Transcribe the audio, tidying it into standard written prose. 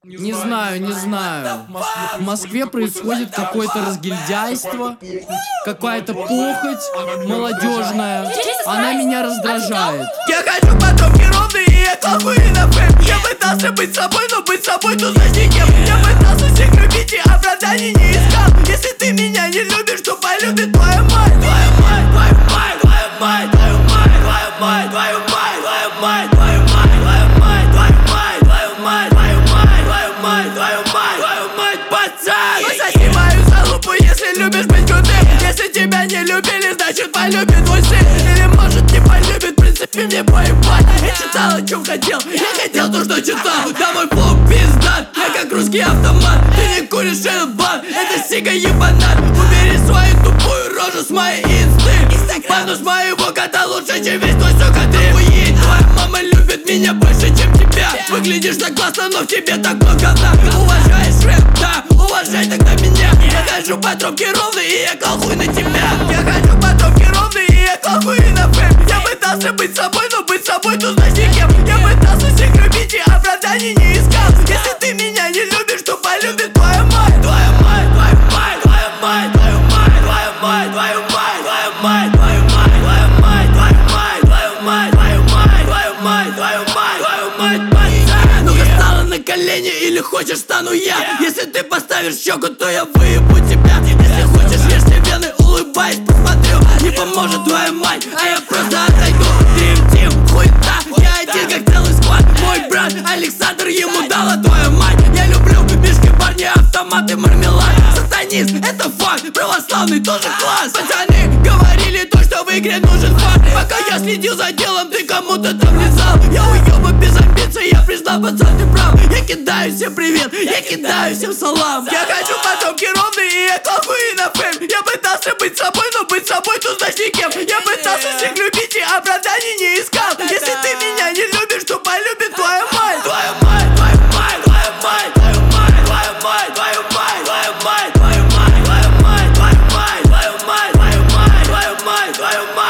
Не знаю. В Москве происходит какое-то разгильдяйство, какая-то похоть молодежная. Она меня раздражает. Я хочу потомки ровные, и я толкую на фэм. Я пытался быть собой, но быть собой тут за никем. Я пытался всех любить и оправданий не искал. Если ты меня не любишь, то полюбит твоя мать. Твоя мать, твоя мать, твоя мать, твоя мать, твоя мать, твоя мать, твоя мать, твоя мать, твоя мать, твоя мать, твоя мать, твоя мать, твоя мать, твоя мать, пацан. Пососи мою залупу, если любишь быть крутым. Если тебя не любили, значит полюбит твой сын. Или может не полюбит, в принципе мне поебать. Я читал, о чем хотел, я хотел то, что читал. Да мой флоу пиздат, я как русский автомат. Ты не куришь этот блан, это сига ебанат. Убери свою тупую рожу с моей инсты. Панус моего кота лучше, чем весь твой, сука, требует. Твоя мама любит меня больше, чем тебя. Выглядишь так классно, но в тебе так много говна. Уважаешь рэп, да, уважай тогда меня. Я хочу по трубке ровной, и я колхуй на тебя. Я хочу по трубке ровной, и я колхуй на фэм. Я пытался быть собой, но быть собой тут значит никем. Я пытался всех любить и оправданий не искал. Если ты меня не любишь, то полюбит твоя мать. Твоя мать, твоя мать, твоя мать, твоя мать, твоя мать, твоя мать, твоя мать, твоя мать, твоя мать, твоя мать, твоя мать, твоя мать, твоя мать, твоя мать, пацан. Ну-ка стала на колени или хочешь стану я. Если ты поставишь щеку, то я выебу тебя. Если хочешь, ешьте вены, улыбаясь, посмотрю. Не поможет твоя мать, а я просто отойду. Дрим-тим, хуета, я один как целый склад. Мой брат Александр ему дала твоя мать. Я люблю мишки, парни, автоматы, мармелад. Сатанист, это факт, православный тоже класс. Пацаны говорили то, что в игре нужен факт. Пока я следил за делом, ты кому-то там влезал. Я уёба без амбиций, я признал, пацан, ты прав. Я кидаю всем привет, я кидаю всем салам. Я хочу потомки ровные, и я колхую на фэм. Я пытался быть собой, но быть собой тут значит никем. Я пытался всех любить и оправданий не искал. Если ты меня не любишь, то полюбит твоя мать. Твоя мать, твоя мать, твоя мать, твоя мать, твоя мать, твоя мать, твоя мать, твоя мать, твоя мать, твоя мать, твоя мать, твоя мать, твоя мать, твоя мать.